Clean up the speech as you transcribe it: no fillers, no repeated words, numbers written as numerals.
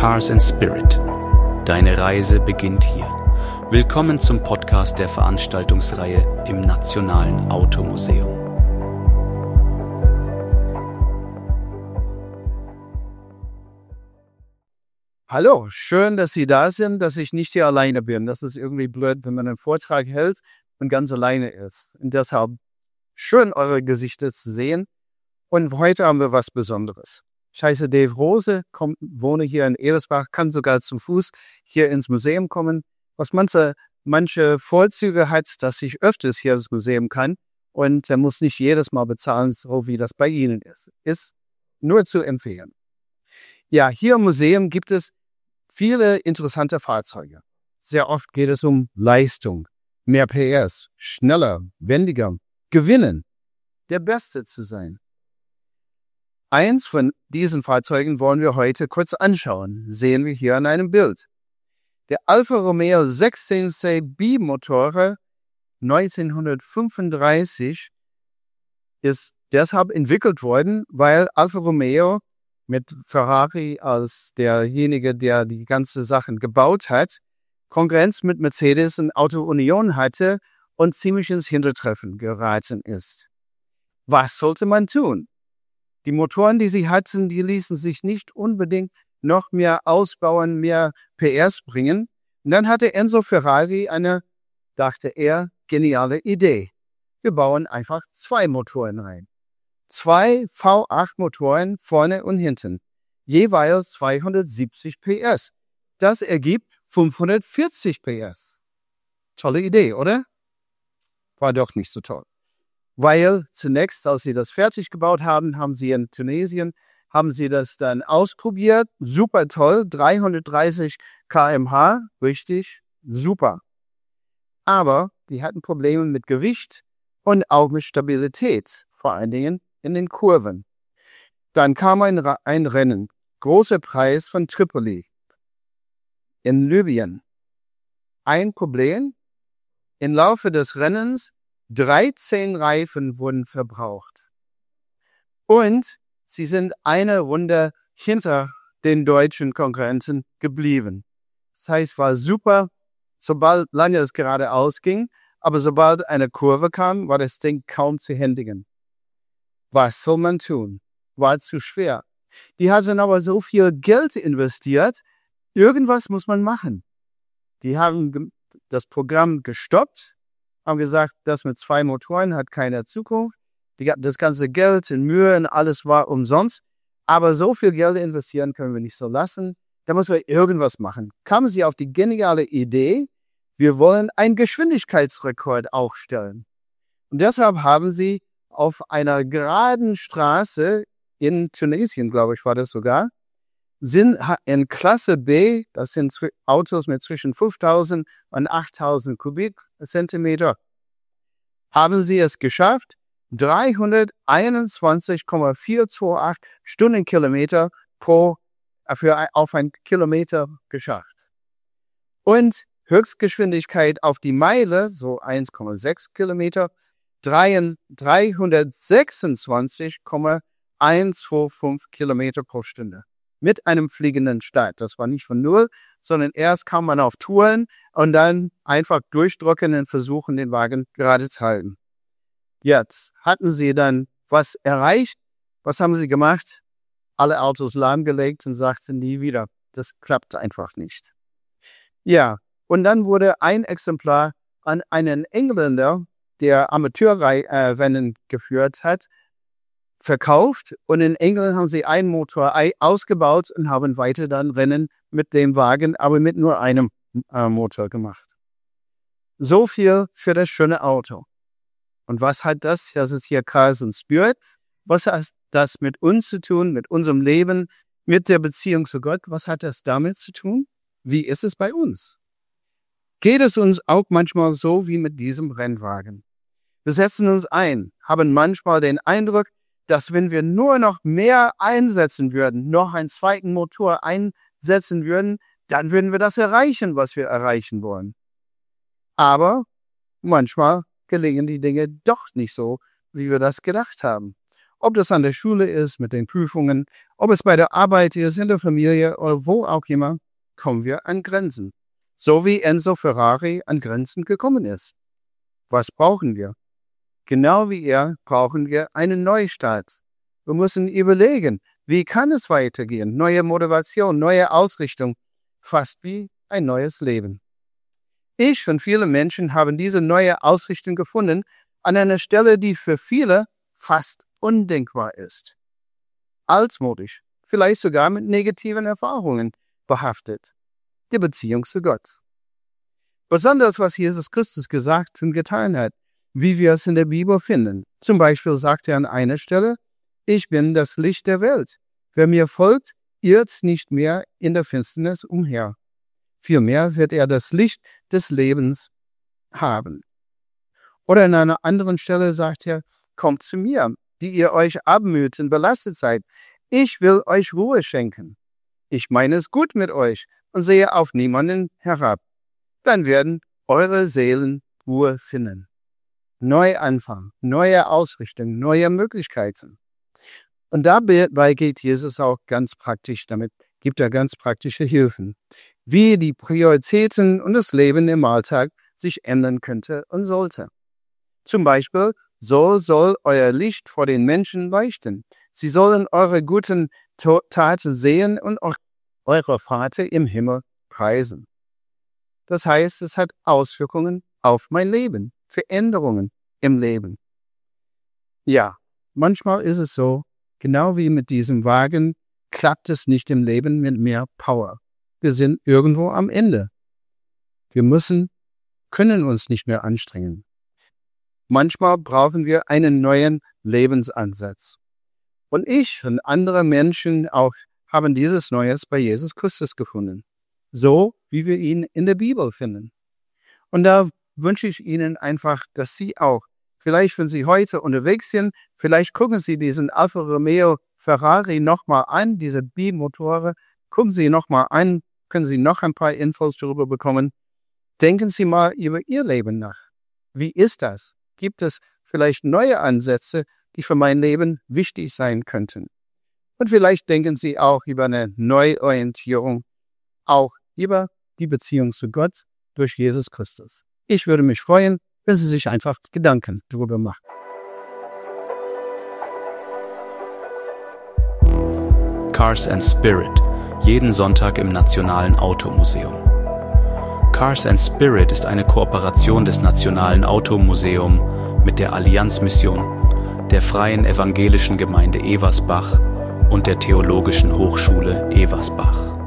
Cars and Spirit. Deine Reise beginnt hier. Willkommen zum Podcast der Veranstaltungsreihe im Nationalen Automuseum. Hallo, schön, dass Sie da sind, dass ich nicht hier alleine bin. Das ist irgendwie blöd, wenn man einen Vortrag hält und ganz alleine ist. Und deshalb schön, eure Gesichter zu sehen. Und heute haben wir was Besonderes. Ich heiße Dave Rose, wohne hier in Ebersbach, kann sogar zu Fuß hier ins Museum kommen, was manche Vorzüge hat, dass ich öfters hier ins Museum kann und muss nicht jedes Mal bezahlen, so wie das bei Ihnen ist. Ist nur zu empfehlen. Ja, hier im Museum gibt es viele interessante Fahrzeuge. Sehr oft geht es um Leistung, mehr PS, schneller, wendiger, gewinnen, der Beste zu sein. Eins von diesen Fahrzeugen wollen wir heute kurz anschauen, sehen wir hier an einem Bild. Der Alfa Romeo 16C Bimotor 1935 ist deshalb entwickelt worden, weil Alfa Romeo mit Ferrari als derjenige, der die ganze Sachen gebaut hat, Konkurrenz mit Mercedes und Auto Union hatte und ziemlich ins Hintertreffen geraten ist. Was sollte man tun? Die Motoren, die sie hatten, die ließen sich nicht unbedingt noch mehr ausbauen, mehr PS bringen. Und dann hatte Enzo Ferrari eine, dachte er, geniale Idee. Wir bauen einfach 2 Motoren rein. 2 V8-Motoren vorne und hinten, jeweils 270 PS. Das ergibt 540 PS. Tolle Idee, oder? War doch nicht so toll. Weil zunächst, als sie das fertig gebaut haben, haben sie in Tunesien, haben sie das dann ausprobiert. Super toll, 330 km/h, richtig, super. Aber die hatten Probleme mit Gewicht und auch mit Stabilität, vor allen Dingen in den Kurven. Dann kam ein Rennen, großer Preis von Tripoli in Libyen. Ein Problem, im Laufe des Rennens 13 Reifen wurden verbraucht. Und sie sind eine Runde hinter den deutschen Konkurrenten geblieben. Das heißt, war super, sobald lange es geradeaus ging, aber sobald eine Kurve kam, war das Ding kaum zu händigen. Was soll man tun? War zu schwer. Die hatten aber so viel Geld investiert, irgendwas muss man machen. Die haben das Programm gestoppt, haben gesagt, das mit 2 Motoren hat keine Zukunft. Das ganze Geld und Mühe und alles war umsonst. Aber so viel Geld investieren können wir nicht so lassen. Da müssen wir irgendwas machen. Kamen sie auf die geniale Idee, wir wollen einen Geschwindigkeitsrekord aufstellen. Und deshalb haben sie auf einer geraden Straße in Tunesien, glaube ich, war das sogar, sind in Klasse B, das sind Autos mit zwischen 5.000 und 8.000 Kubikzentimeter, haben sie es geschafft, 321,428 Stundenkilometer auf einen Kilometer geschafft. Und Höchstgeschwindigkeit auf die Meile, so 1,6 Kilometer, 326,125 Kilometer pro Stunde. Mit einem fliegenden Start. Das war nicht von 0, sondern erst kam man auf Touren und dann einfach durchdrücken und versuchen, den Wagen gerade zu halten. Jetzt hatten sie dann was erreicht. Was haben sie gemacht? Alle Autos lahmgelegt und sagten nie wieder. Das klappt einfach nicht. Ja, und dann wurde ein Exemplar an einen Engländer, der Amateurrennen geführt hat, verkauft. Und in England haben sie einen Motor ausgebaut und haben weiter dann Rennen mit dem Wagen, aber mit nur einem Motor gemacht. So viel für das schöne Auto. Und was hat das? Das ist hier Cars and Spirit. Was hat das mit uns zu tun, mit unserem Leben, mit der Beziehung zu Gott? Was hat das damit zu tun? Wie ist es bei uns? Geht es uns auch manchmal so wie mit diesem Rennwagen? Wir setzen uns ein, haben manchmal den Eindruck, dass wenn wir nur noch mehr einsetzen würden, noch einen zweiten Motor einsetzen würden, dann würden wir das erreichen, was wir erreichen wollen. Aber manchmal gelingen die Dinge doch nicht so, wie wir das gedacht haben. Ob das an der Schule ist, mit den Prüfungen, ob es bei der Arbeit ist, in der Familie oder wo auch immer, kommen wir an Grenzen. So wie Enzo Ferrari an Grenzen gekommen ist. Was brauchen wir? Genau wie er brauchen wir einen Neustart. Wir müssen überlegen, wie kann es weitergehen? Neue Motivation, neue Ausrichtung, fast wie ein neues Leben. Ich und viele Menschen haben diese neue Ausrichtung gefunden an einer Stelle, die für viele fast undenkbar ist. Altmodisch, vielleicht sogar mit negativen Erfahrungen behaftet. Die Beziehung zu Gott. Besonders was Jesus Christus gesagt und getan hat, wie wir es in der Bibel finden. Zum Beispiel sagt er an einer Stelle, ich bin das Licht der Welt. Wer mir folgt, irrt nicht mehr in der Finsternis umher. Vielmehr wird er das Licht des Lebens haben. Oder an einer anderen Stelle sagt er, kommt zu mir, die ihr euch abmüht und belastet seid. Ich will euch Ruhe schenken. Ich meine es gut mit euch und sehe auf niemanden herab. Dann werden eure Seelen Ruhe finden. Neuanfang, neue Ausrichtung, neue Möglichkeiten. Und dabei geht Jesus auch ganz praktisch, damit gibt er ganz praktische Hilfen, wie die Prioritäten und das Leben im Alltag sich ändern könnte und sollte. Zum Beispiel, so soll euer Licht vor den Menschen leuchten. Sie sollen eure guten Taten sehen und eurer Vater im Himmel preisen. Das heißt, es hat Auswirkungen auf mein Leben, Veränderungen im Leben. Ja, manchmal ist es so, genau wie mit diesem Wagen, klappt es nicht im Leben mit mehr Power. Wir sind irgendwo am Ende. Wir können uns nicht mehr anstrengen. Manchmal brauchen wir einen neuen Lebensansatz. Und ich und andere Menschen auch haben dieses Neues bei Jesus Christus gefunden. So, wie wir ihn in der Bibel finden. Und da wünsche ich Ihnen einfach, dass Sie auch, vielleicht wenn Sie heute unterwegs sind, vielleicht gucken Sie diesen Alfa Romeo Ferrari nochmal an, diese Bimotoren, gucken Sie nochmal an, können Sie noch ein paar Infos darüber bekommen. Denken Sie mal über Ihr Leben nach. Wie ist das? Gibt es vielleicht neue Ansätze, die für mein Leben wichtig sein könnten? Und vielleicht denken Sie auch über eine Neuorientierung, auch über die Beziehung zu Gott durch Jesus Christus. Ich würde mich freuen, wenn Sie sich einfach Gedanken darüber machen. Cars and Spirit, jeden Sonntag im Nationalen Automuseum. Cars and Spirit ist eine Kooperation des Nationalen Automuseum mit der Allianzmission, der Freien Evangelischen Gemeinde Eversbach und der Theologischen Hochschule Eversbach.